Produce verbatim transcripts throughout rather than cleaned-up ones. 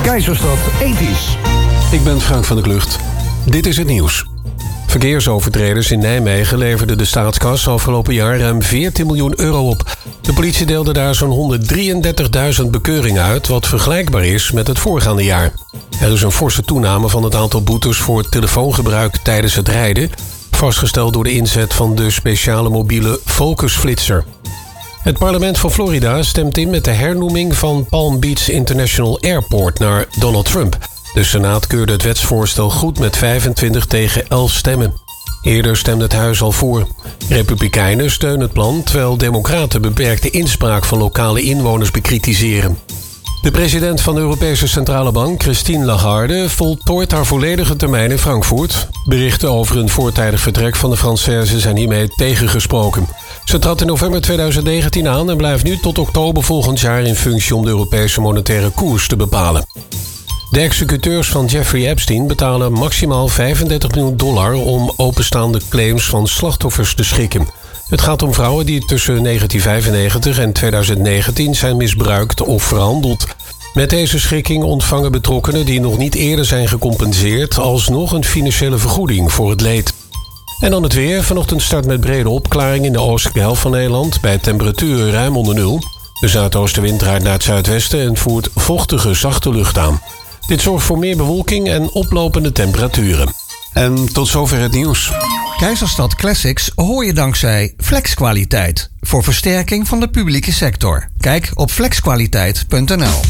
Keizerstad ethisch. Ik ben Frank van der Klucht. Dit is het nieuws. Verkeersovertreders in Nijmegen leverden de staatskas afgelopen jaar ruim veertien miljoen euro op. De politie deelde daar zo'n honderddrieëndertigduizend bekeuringen uit, wat vergelijkbaar is met het voorgaande jaar. Er is een forse toename van het aantal boetes voor telefoongebruik tijdens het rijden, vastgesteld door de inzet van de speciale mobiele Focusflitser. Het parlement van Florida stemt in met de hernoeming van Palm Beach International Airport naar Donald Trump. De Senaat keurde het wetsvoorstel goed met vijfentwintig tegen elf stemmen. Eerder stemde het huis al voor. Republikeinen steunen het plan, terwijl democraten beperkte inspraak van lokale inwoners bekritiseren. De president van de Europese Centrale Bank, Christine Lagarde, voltooit haar volledige termijn in Frankfurt. Berichten over een voortijdig vertrek van de Française zijn hiermee tegengesproken. Ze trad in november tweeduizend negentien aan en blijft nu tot oktober volgend jaar in functie om de Europese monetaire koers te bepalen. De executeurs van Jeffrey Epstein betalen maximaal vijfendertig miljoen dollar om openstaande claims van slachtoffers te schikken. Het gaat om vrouwen die tussen negentien vijfennegentig en tweeduizend negentien zijn misbruikt of verhandeld. Met deze schikking ontvangen betrokkenen die nog niet eerder zijn gecompenseerd alsnog een financiële vergoeding voor het leed. En dan het weer. Vanochtend start met brede opklaring in de oostelijke helft van Nederland bij temperaturen ruim onder nul. De zuidoostenwind draait naar het zuidwesten en voert vochtige, zachte lucht aan. Dit zorgt voor meer bewolking en oplopende temperaturen. En tot zover het nieuws. Keizerstad Classics hoor je dankzij Flexkwaliteit. Voor versterking van de publieke sector. Kijk op flexkwaliteit punt n l.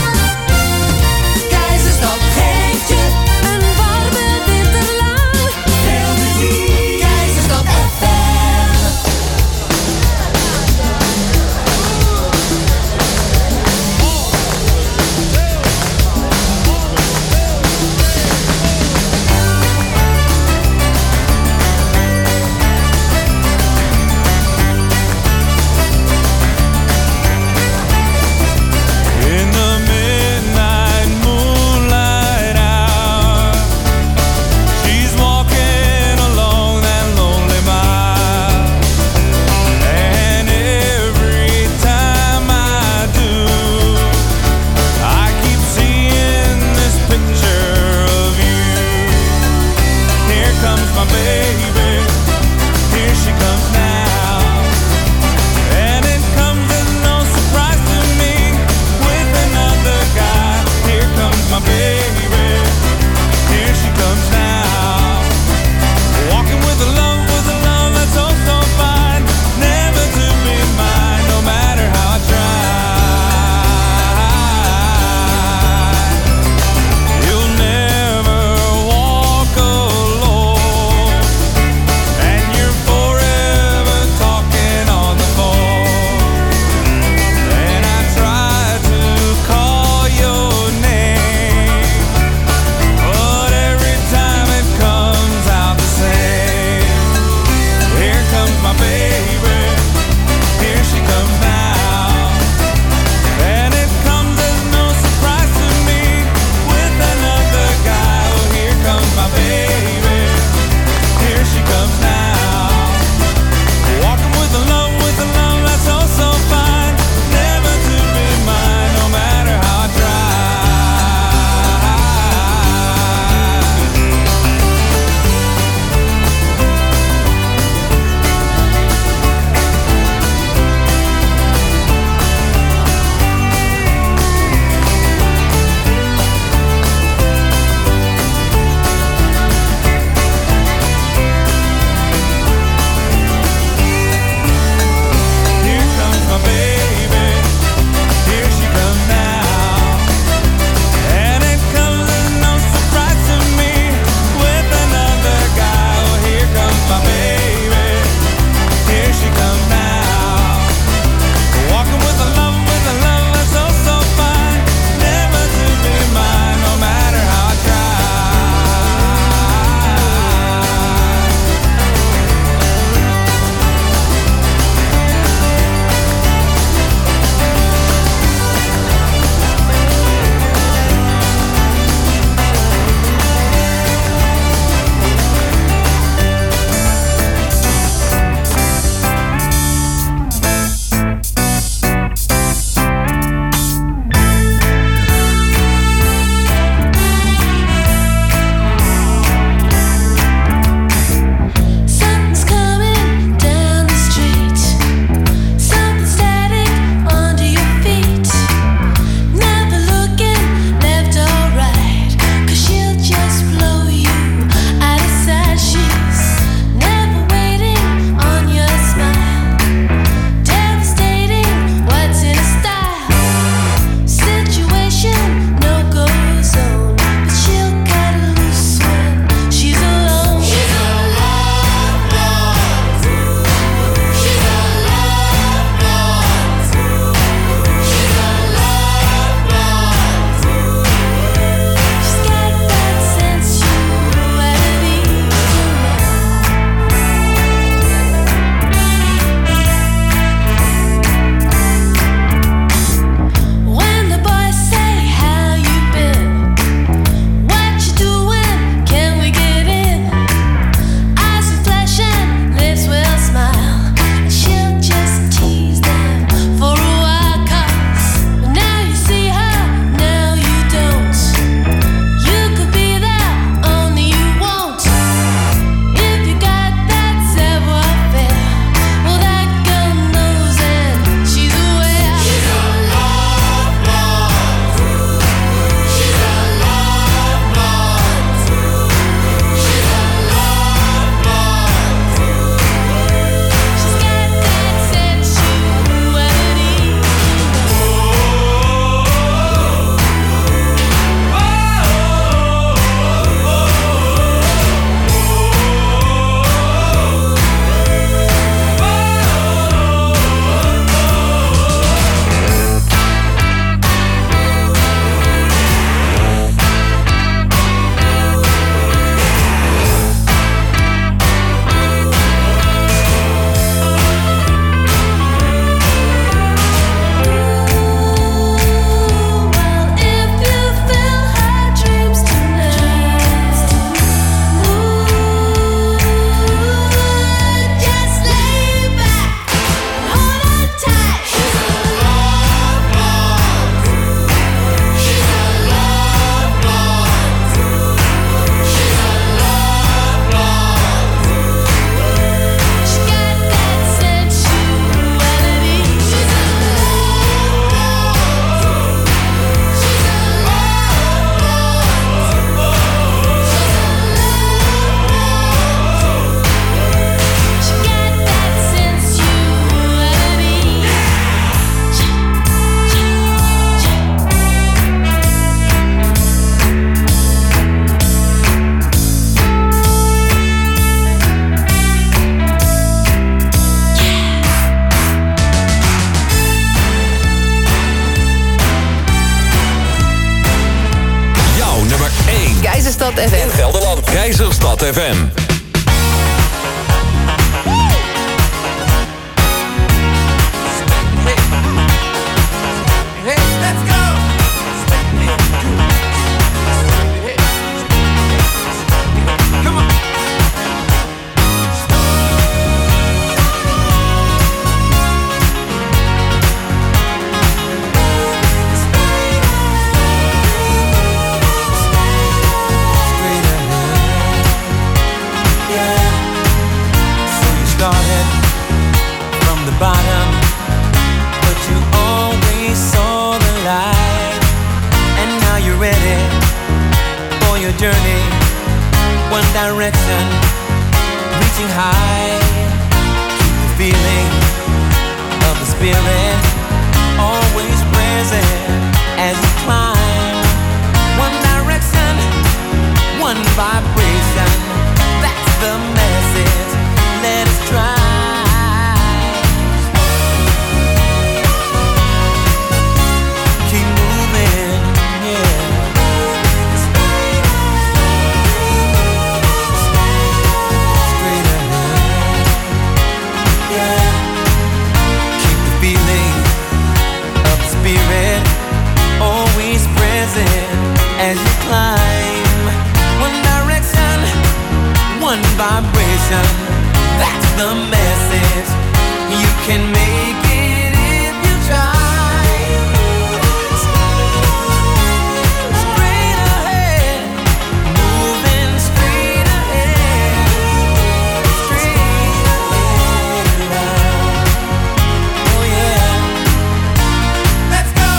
Keizerstad geeft je een warme winterlaan. Veel muziek. Keizerstad F M. In the Keizerstad F M. In Gelderland, Keizerstad F M. Journey, one direction, reaching high. Keep the feeling of the spirit always present as you climb. One direction, one vibration. That's the message. Let us try. Keep moving, yeah. Always present as you climb. One direction, one vibration. That's the message. You can make it if you try. Straight ahead, moving straight ahead. Straight ahead. Oh yeah. Let's go.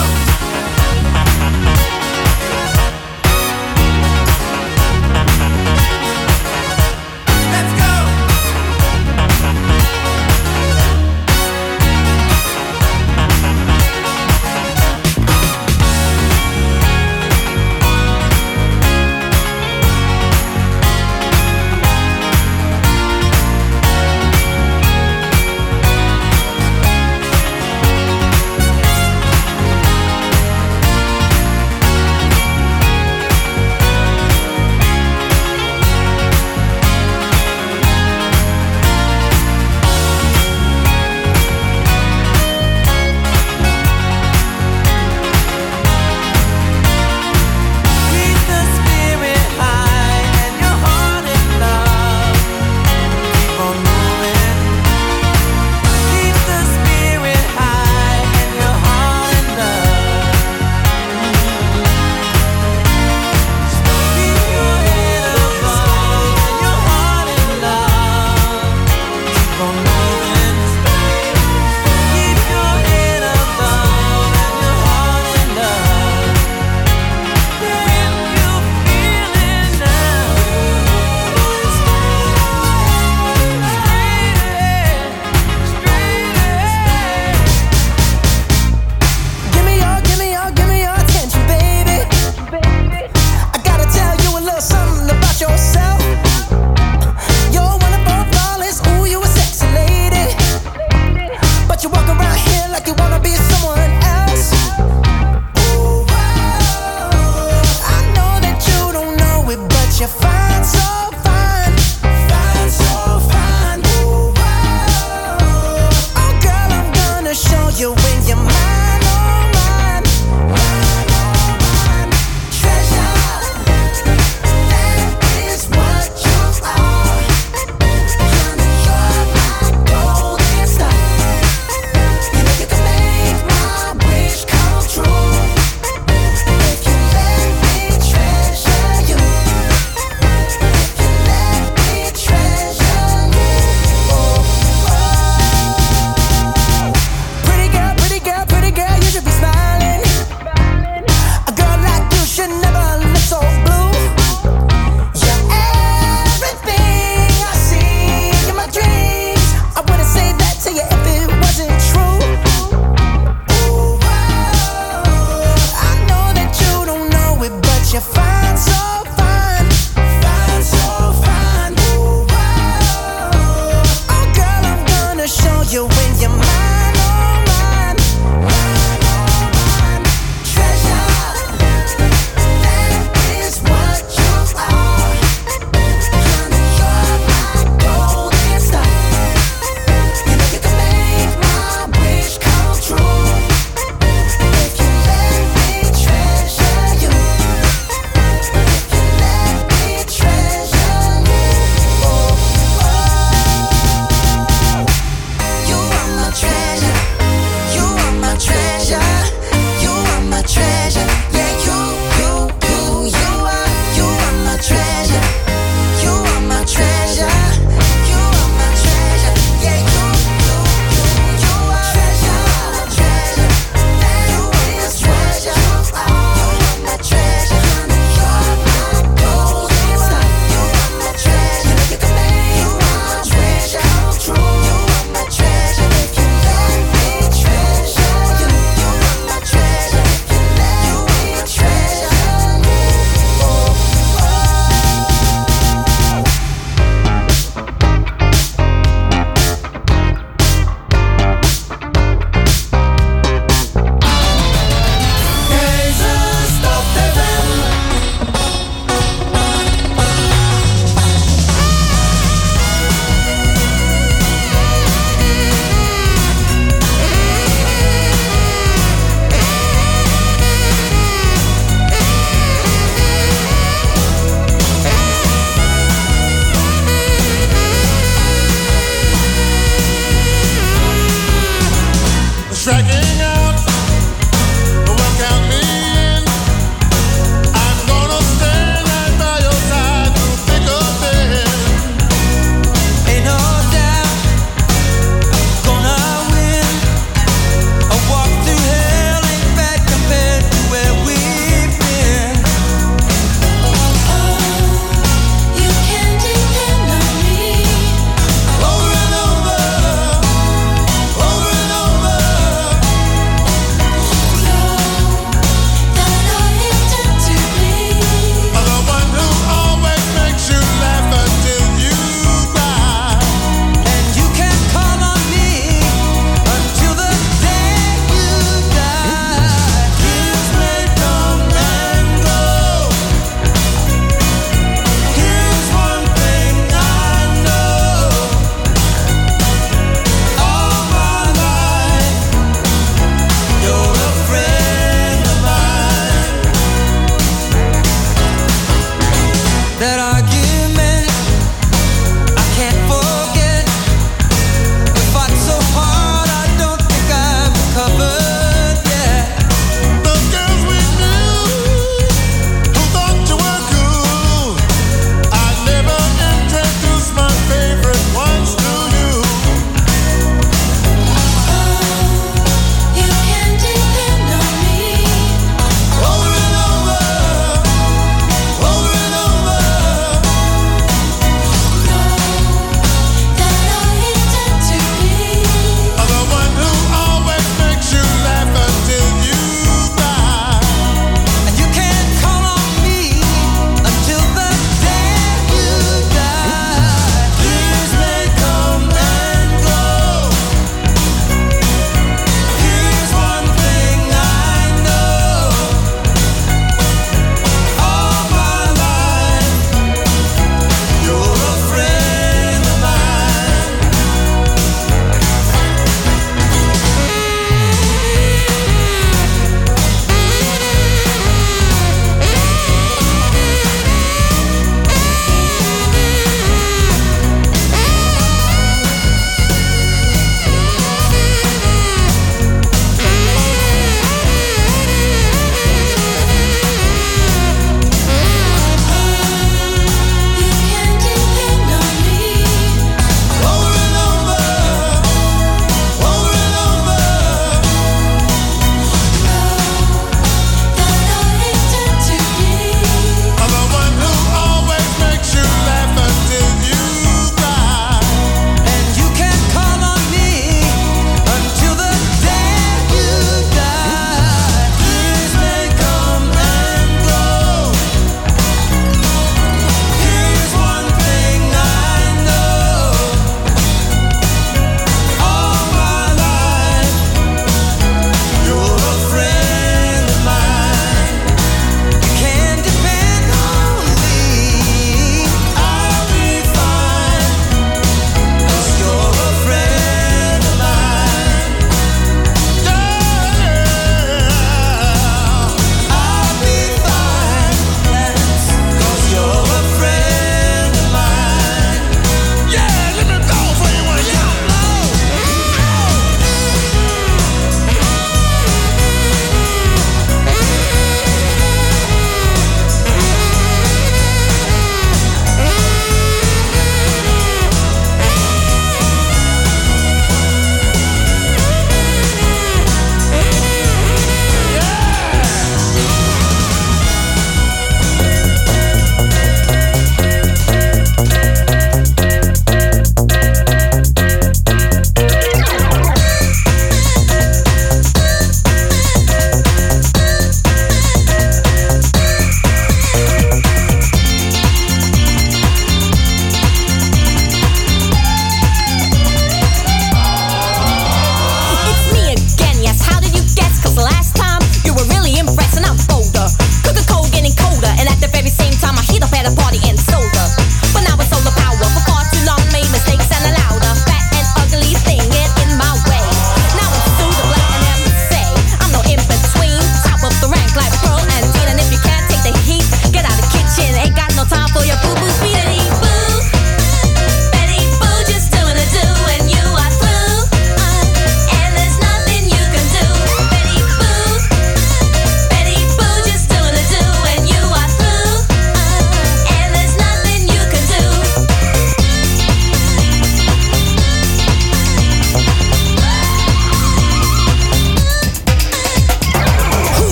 Treasure, that is what you are.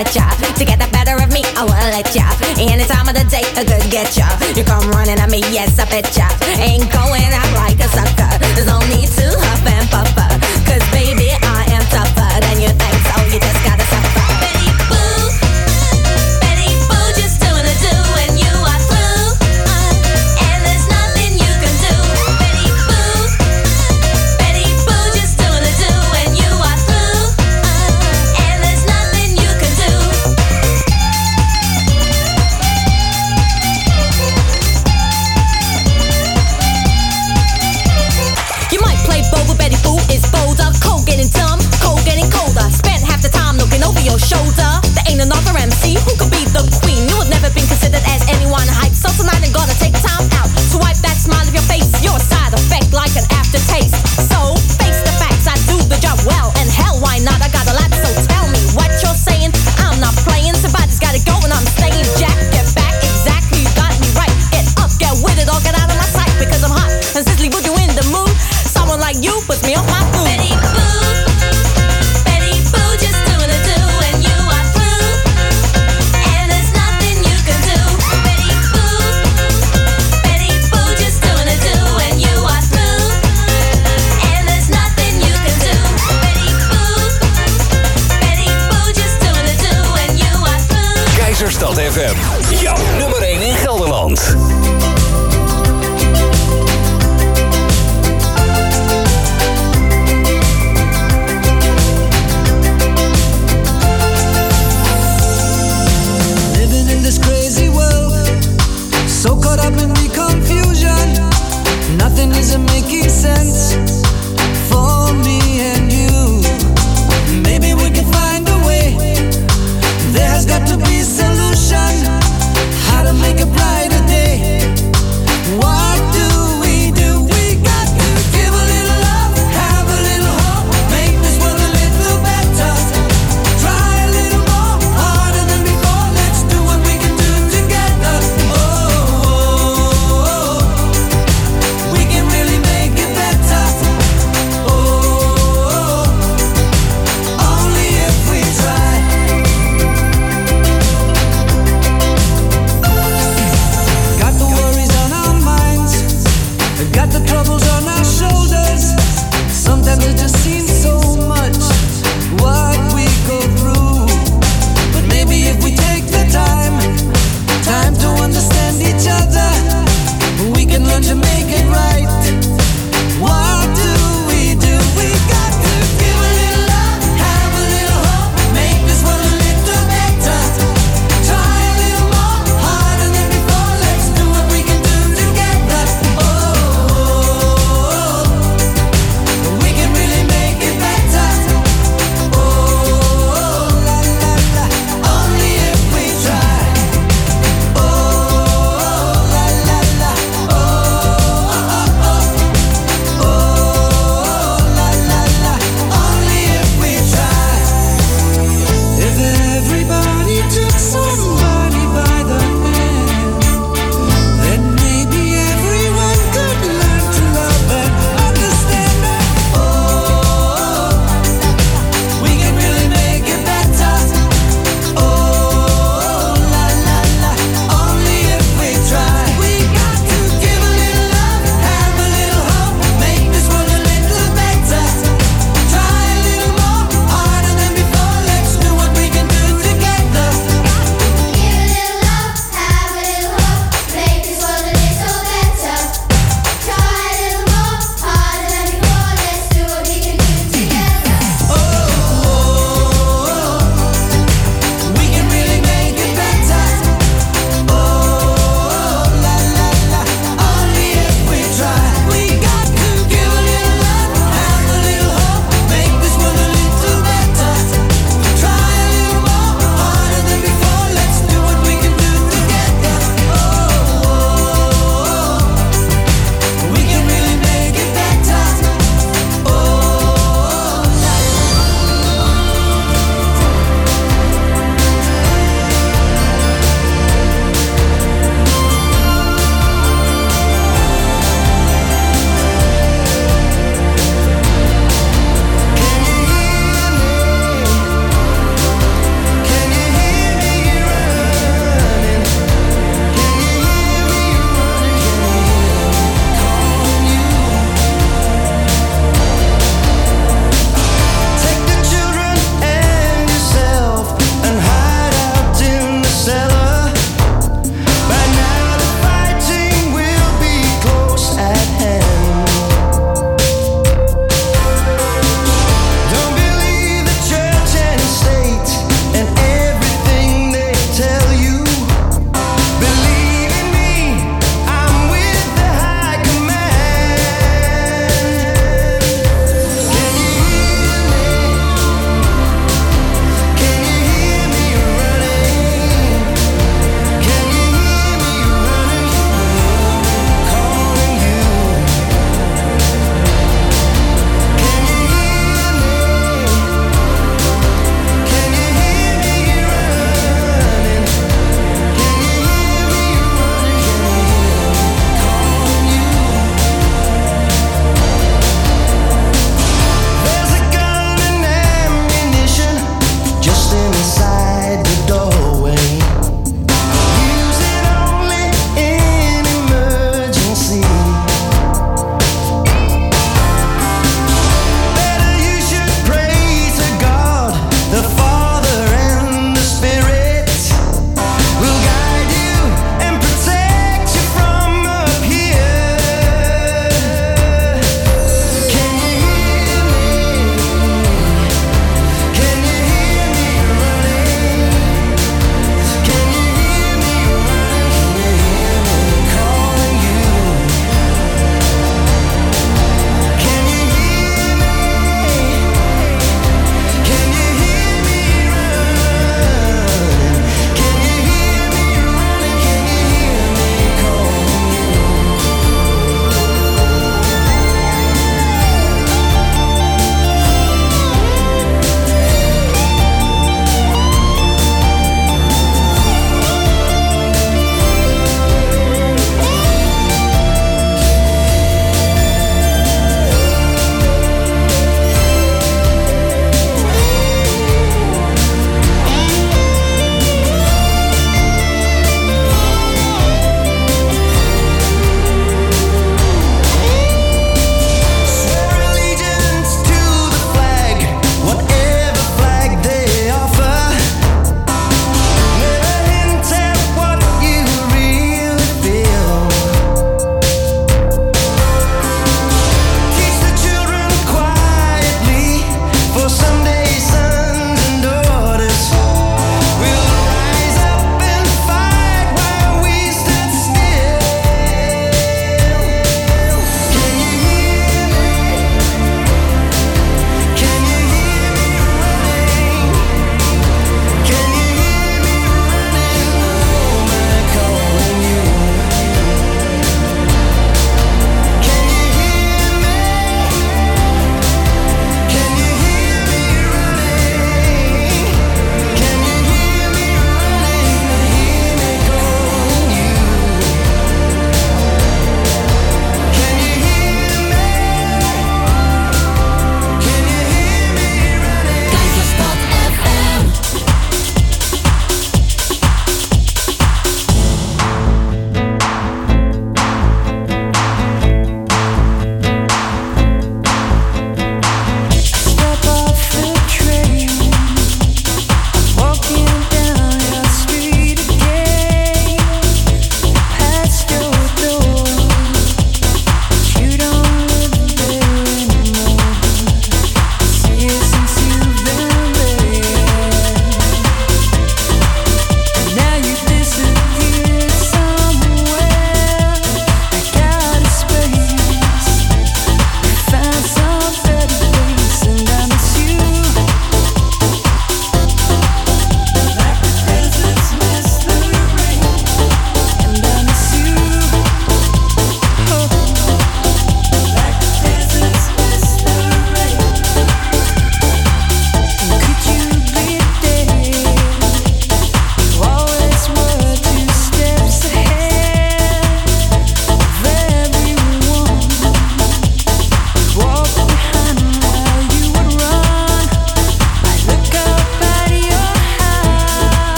bet ya. To get the better of me, I will let ya. Any time of the day, I could get ya. You come running at me, yes, I bet ya. Ain't going out like a sucker. There's no need to huff and puffer. Cause baby, I am tougher than you think, so you just gotta suffer. Betty Boo, Betty Boo, just doing a do and you are through. Uh, and there's nothing you can do. Betty Boo, Betty Boo, just doing a do and you are through. Uh, and there's nothing you can do. You might play bold, but Betty Boo is bolder. Cold getting dumb, cold getting colder. Spent half the time looking over your shoulder. There ain't another M C who could be the queen. You have never been considered as anyone hype. So tonight I'm gonna take time out to wipe that smile off your face. You're a side effect like an aftertaste. So face the facts, I do the job well. And hell, why not? I got a lot, so tell me what you're saying. I'm not playing, somebody's gotta go and I'm staying. Jack, get back, exactly, you got me right. Get up, get with it, or get out of my sight. Because I'm hot and sizzly, would you in the mood? Someone like you puts me off my food. Betty Boo, Betty Boo, just doing a do and you are through. And there's nothing you can do. Betty Boo, Betty Boo, just doing a do and you are through. And there's nothing you can do. Betty Boo, Betty Boo, just doing a do and you are through. Keizerstad F M. Jouw nummer één in Gelderland. Living in this crazy world, so caught up in the confusion. Nothing isn't making sense for me and you. Maybe we can find a way. There has got to be a solution. How to make a brighter day.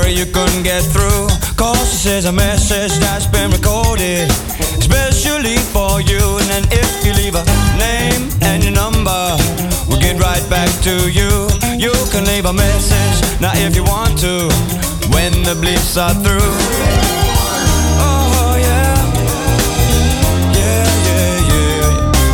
sorry you couldn't get through. Cause this is a message that's been recorded especially for you. And then if you leave a name and your number, we'll get right back to you. You can leave a message now if you want to, when the bleeps are through. Oh yeah, yeah, yeah, yeah.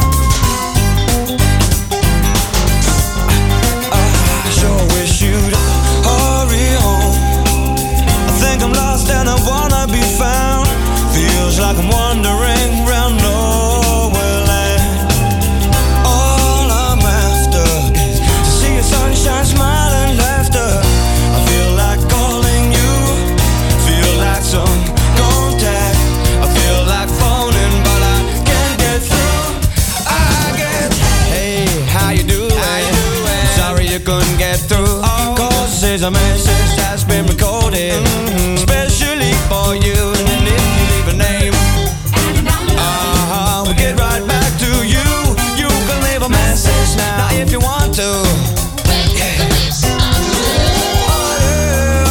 I sure wish you'd hurry home. I think I'm lost and I wanna be found. Feels like I'm wandering round nowhere land. All I'm after is to see your sunshine, smile and laughter. I feel like calling you, feel like some contact. I feel like phoning but I can't get through. I get, hey, how you doing? How you doing? Sorry you couldn't get through. Cause this is a message that's been recorded mm-hmm. especially for you. And if you leave a name, uh-huh, we'll get right back to you. You can leave a message now, now if you want to. Yeah. Oh, yeah.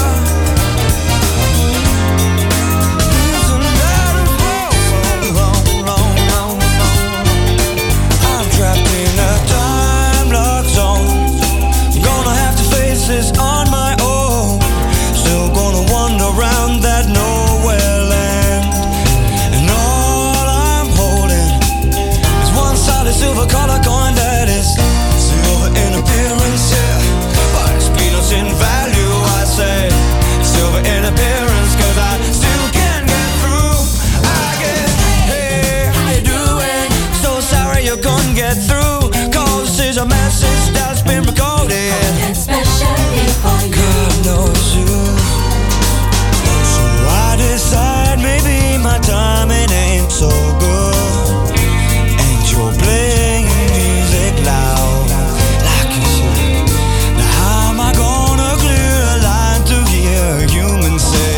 Long, long, long, long. I'm trapped in a time lock zone. I'm gonna have to face this on my own. Still gonna wander around that nowhere land. And all I'm holding is one solid silver color coin that is silver in appearance, yeah, but it's peanuts in value, I say. Silver in appearance, cause I still can't get through. I get, hey, how you doing? So sorry you couldn't get through. Cause this is a message that's been recorded Especially for you. God knows you. So I decide maybe my timing ain't so good. And you're playing music loud, like you should. Now how am I gonna clear a line to hear a human say,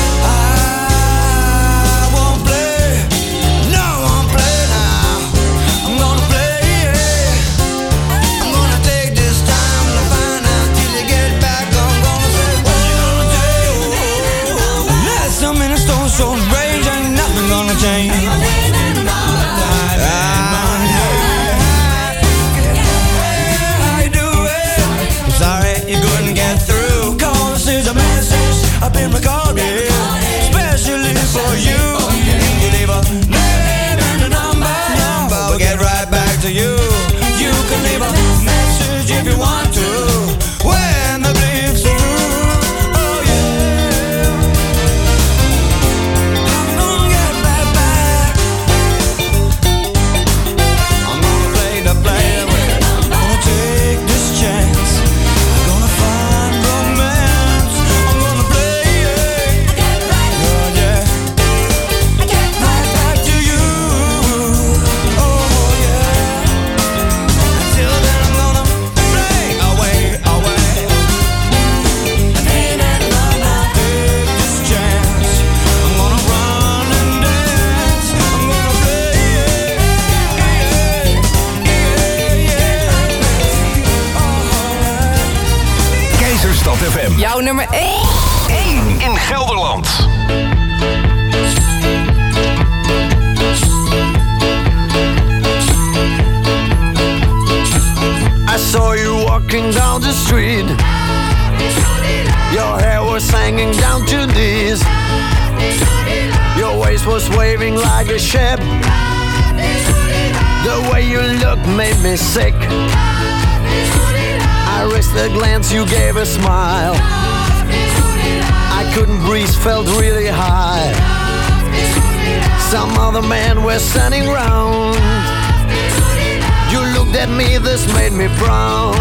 I won't play, no, I won't play now. I'm gonna play, yeah. I'm gonna take this time to find out till you get back. I'm gonna say, what you gonna do? Last some minutes don't show range, ain't nothing gonna change. How you doing? I'm sorry you couldn't get through. Cause this is a message I've been recorded especially for you. You leave a name and a number, we'll get right back to you. You can leave a message if you want to, when the bleeps are through. Oh yeah, I'm gonna get right back. I'm gonna play the play. I'm gonna take this chance. I'm gonna find romance. I'm gonna play it. Oh yeah, right back to you. Oh yeah. Until then I'm gonna play away, away. Take this chance. I'm gonna run and dance. I'm gonna play it. Yeah, yeah, yeah. Keizerstad F M. Jouw nummer één. één in Gelderland. I saw you walking down the street. Your hair was hanging down to knees. Your waist was waving like a ship. The way you looked made me sick. I risked a glance, you gave a smile. I couldn't breathe, felt really high. Some other men were standing round. You looked at me, this made me brown.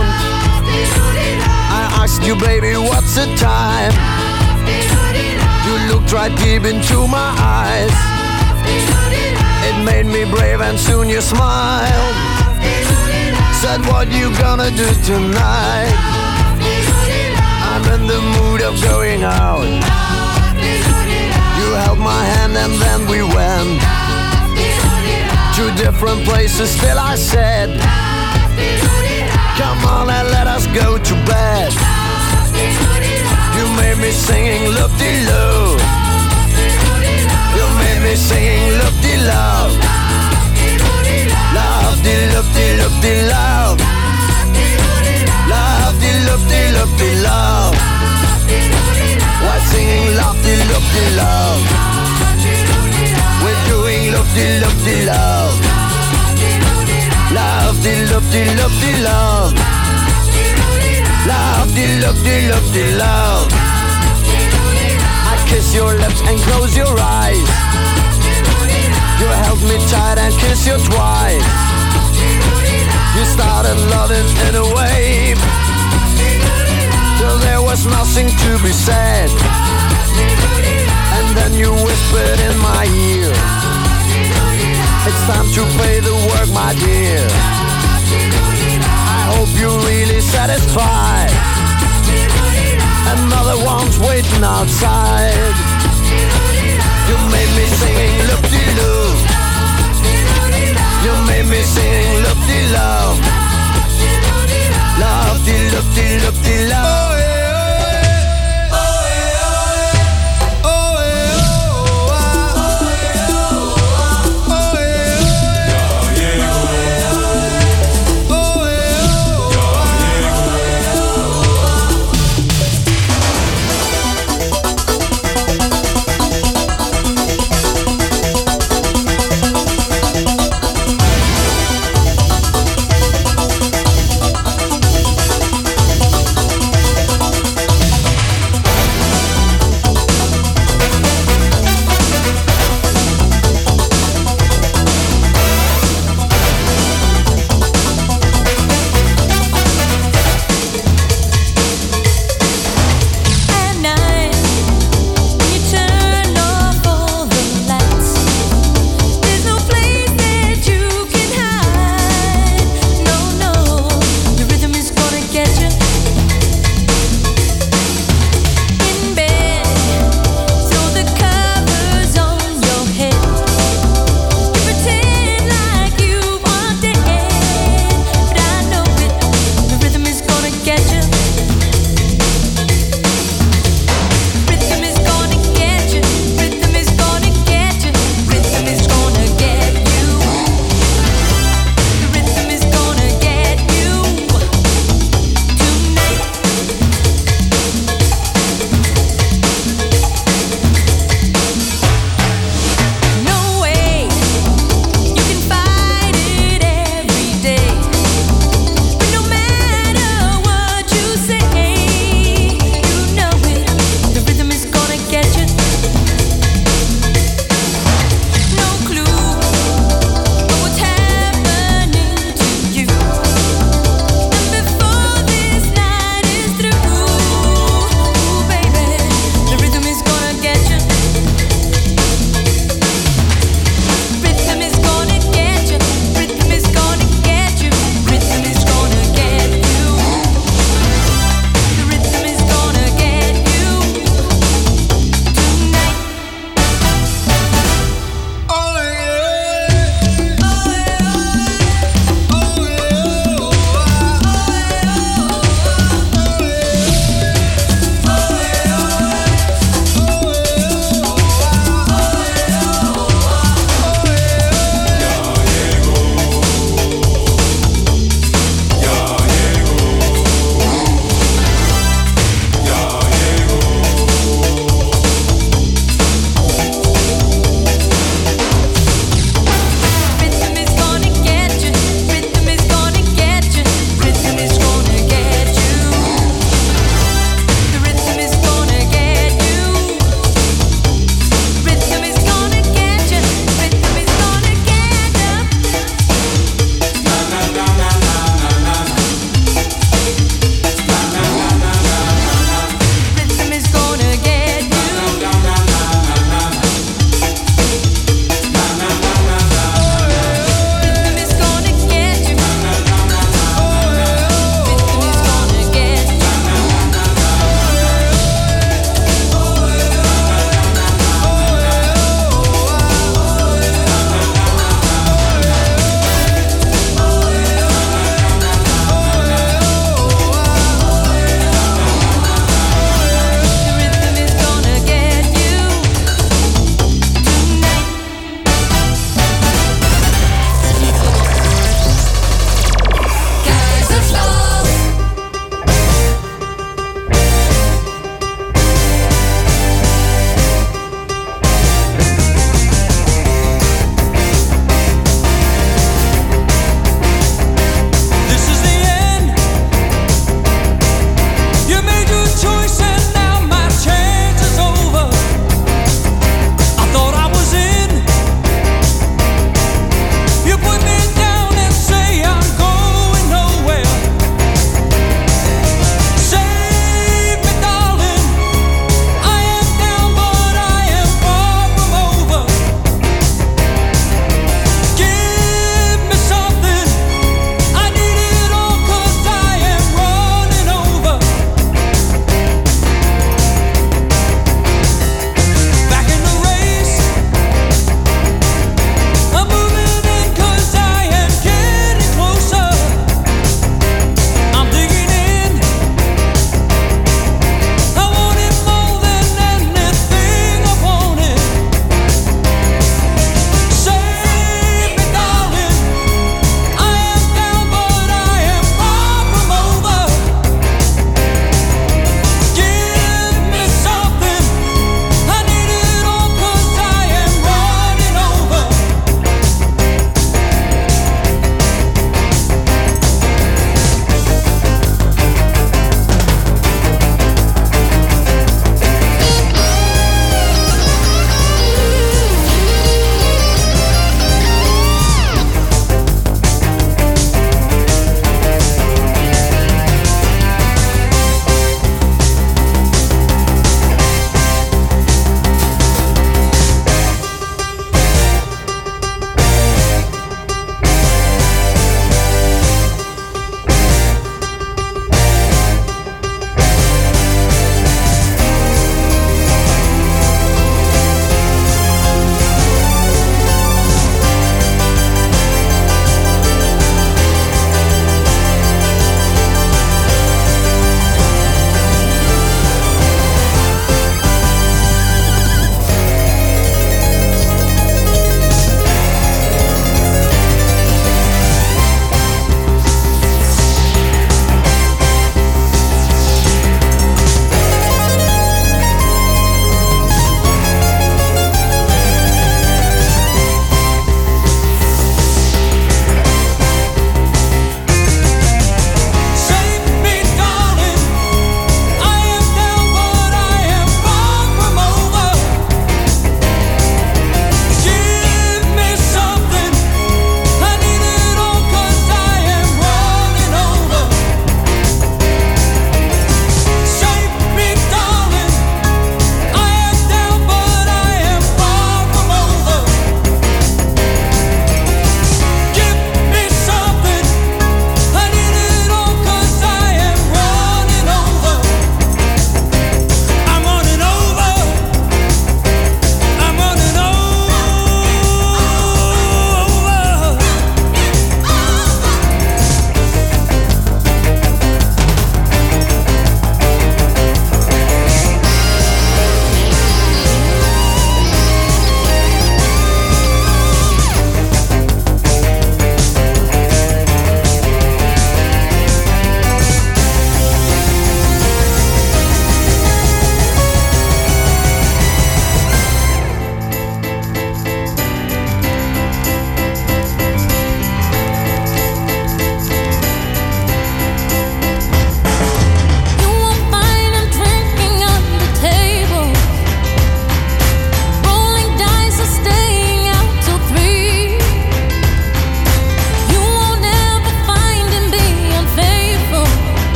I asked you, baby, what's the time? You looked right deep into my eyes. It made me brave and soon you smiled. Said, what you gonna do tonight? I'm in the mood of going out. You held my hand and then we went to different places, still I said, come on and let us go to bed. You made me singing loop-de-loo. You made me singing loop-de-love. Love-de-loop-de-loop-de-love. Love-de-loop-de-loop-de-love. Why singing love-de-loop-de-love? We're doing loop-de-loop-de-love. Love-de-loop-de-loop-de-love. Love-de-loop-de-loop-de-love. I kiss your lips and close your eyes. You held me tight and kissed you twice. You started loving in a wave till there was nothing to be said. And then you whispered in my ear, it's time to pay the work, my dear. I hope you're really satisfied. Another one's waiting outside. You made me singing loop-de-loo.